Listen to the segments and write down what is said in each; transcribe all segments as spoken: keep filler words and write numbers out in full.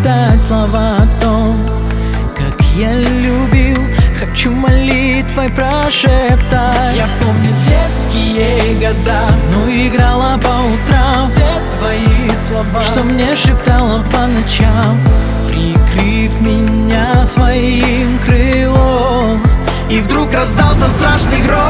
шептать слова о том, как я любил. Хочу молитвой прошептать. Я помню детские года, со мной играла по утрам все твои слова, что мне шептала по ночам, прикрыв меня своим крылом. И вдруг раздался страшный гром.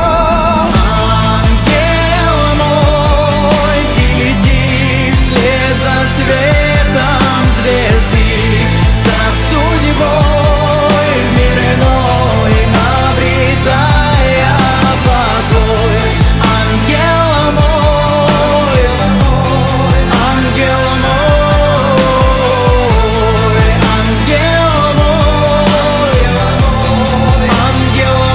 Ангел мой, ты лети вслед за светом звезды, за судьбой в мир иной обретая покой. Ангел мой, ангел мой, ангел мой, ангел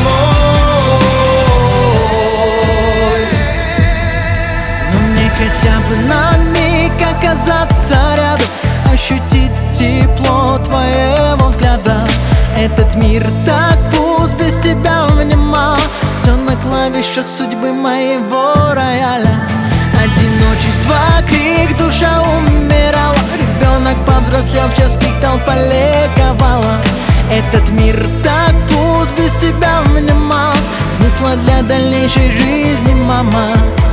мой. Но мне хотя бы на миг оказаться рядом, ощутить тепло твоего взгляда. Этот мир так пуст без тебя внимал, все на клавишах судьбы моего рояля. Одиночество, крик, душа умирала. Ребенок повзрослел, в час пик толпа ликовала. Этот мир так пуст без тебя внимал, смысла для дальнейшей жизни, мама.